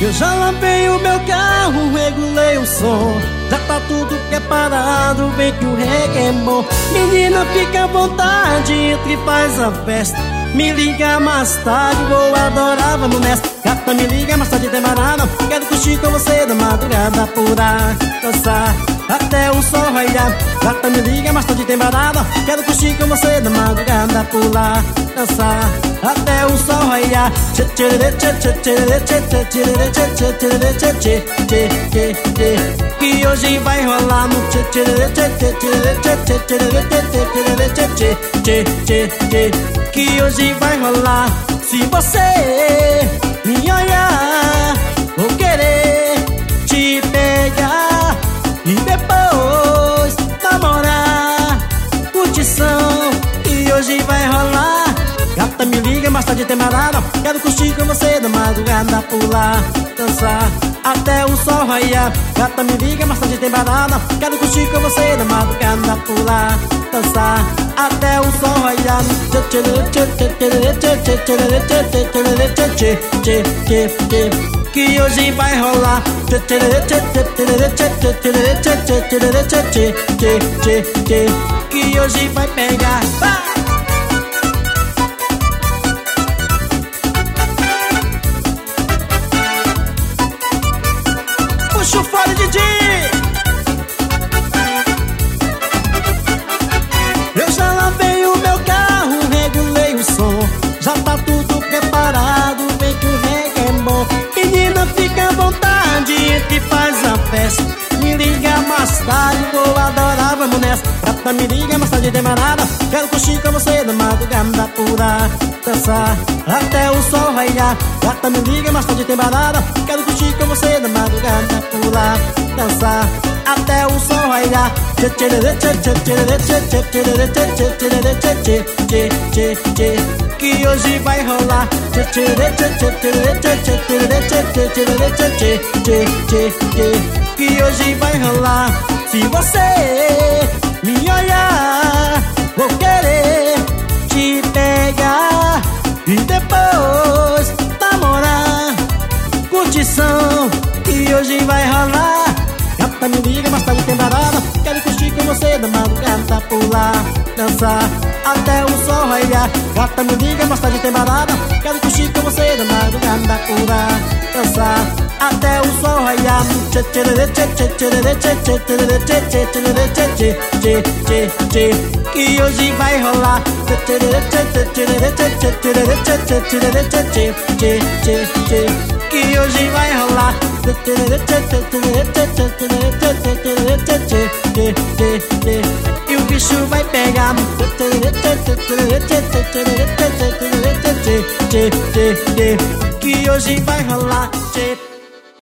Eu já lavei o meu carro, regulei o som, já tá tudo preparado, vem que o reggae é bom. Menina, fica à vontade, entra e faz a festa. Me liga mais tarde, vou adorar, vamos nessa. Gata, me liga mais tarde, demorado. Quero curtir com você da madrugada pura, dançar até o sol raiar. Gata, me liga mais tarde, demorado. Quero curtir com você da madrugada pura, dançar até o sol raiar. Que hoje vai rolar no que hoje vai rolar. Se você me olhar, vou querer te pegar e depois namorar. Curtição, e hoje vai rolar. Gata, me liga mais tarde, tem marada. Quero curtir com você da madrugada, pular, dançar até o sol raiar. Gata, me liga mais tarde, tem marada. Quero curtir com você da madrugada, pular, dançar até o sol raiar. Que hoje vai rolar. Que hoje vai pegar. Puxa o fone, Didi. Eu já lavei o meu carro, regulei o som, já tá tudo preparado, vem que o reggae é bom. Menina, fica à vontade, entra e faz a festa. Me liga mais tarde, vou adorar, vamos nessa. Gata, me liga mais tarde, demorada. Quero curtir com você da madrugada pura, dançar até o sol raiar. Gata, me liga mais tarde, demorada. Quero curtir com você da madrugada pura, dançar até o sol raiar. Que hoje vai rolar. Que hoje vai rolar. Se você me olhar, vou querer te pegar e depois namorar. Curtição, que hoje vai rolar. Gata, me liga mais tarde, tem barada. Quero curtir com você da madrugada, pular, dançar até o sol raiar. Gata, me liga mais tarde, tem barada. Quero curtir com você da madrugada, pular, dançar até o sol raiar. Que hoje vai rolar. Que hoje vai rolar. E o bicho vai pegar. Que hoje vai rolar.